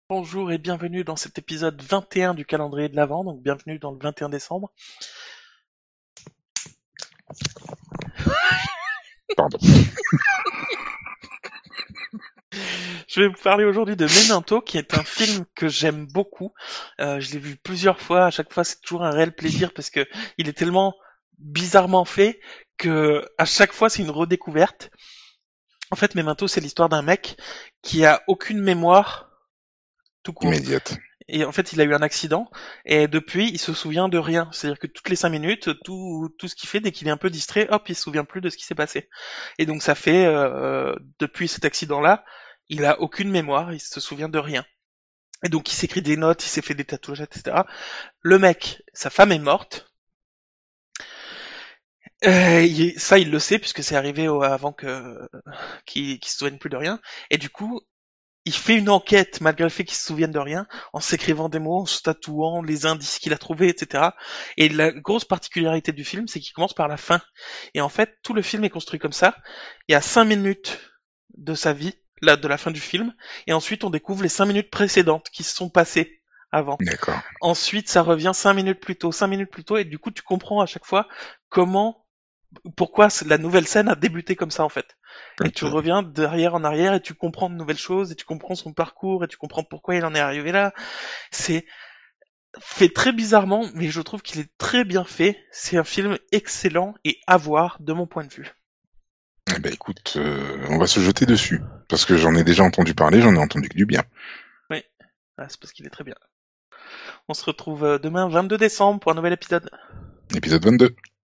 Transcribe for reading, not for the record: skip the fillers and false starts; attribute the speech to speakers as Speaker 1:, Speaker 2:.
Speaker 1: Bonjour et bienvenue dans cet épisode 21 du calendrier de l'Avent, donc bienvenue dans le 21 décembre.
Speaker 2: Pardon.
Speaker 1: Je vais vous parler aujourd'hui de Memento, qui est un film que j'aime beaucoup. Je l'ai vu plusieurs fois, à chaque fois c'est toujours un réel plaisir parce que il est tellement bizarrement fait que à chaque fois c'est une redécouverte. En fait, Memento, c'est l'histoire d'un mec qui a aucune mémoire tout court.
Speaker 2: Immédiate.
Speaker 1: Et en fait, il a eu un accident, et depuis, il se souvient de rien. C'est-à-dire que toutes les 5 minutes, tout ce qu'il fait, dès qu'il est un peu distrait, hop, il se souvient plus de ce qui s'est passé. Et donc ça fait, depuis cet accident-là, il a aucune mémoire, il se souvient de rien. Et donc il s'écrit des notes, il s'est fait des tatouages, etc. Le mec, sa femme est morte. Ça, il le sait puisque c'est arrivé avant qu'il se souvienne plus de rien. Et du coup, il fait une enquête malgré le fait qu'il se souvienne de rien, en s'écrivant des mots, en se tatouant les indices qu'il a trouvés, etc. Et la grosse particularité du film, c'est qu'il commence par la fin. Et en fait, tout le film est construit comme ça. Il y a 5 minutes de sa vie, là, de la fin du film, et ensuite on découvre les 5 minutes précédentes qui se sont passées avant.
Speaker 2: D'accord.
Speaker 1: Ensuite, ça revient 5 minutes plus tôt, 5 minutes plus tôt, et du coup, tu comprends à chaque fois comment pourquoi la nouvelle scène a débuté comme ça en fait. Et tu
Speaker 2: Ok.
Speaker 1: reviens derrière en arrière et tu comprends de nouvelles choses et tu comprends son parcours et tu comprends pourquoi il en est arrivé là. C'est fait très bizarrement, mais je trouve qu'il est très bien fait. C'est un film excellent et à voir de mon point de vue.
Speaker 2: Eh ben écoute, on va se jeter dessus. Parce que j'en ai déjà entendu parler, j'en ai entendu que du bien.
Speaker 1: Oui, ah, c'est parce qu'il est très bien. On se retrouve demain 22 décembre pour un nouvel épisode.
Speaker 2: Épisode 22.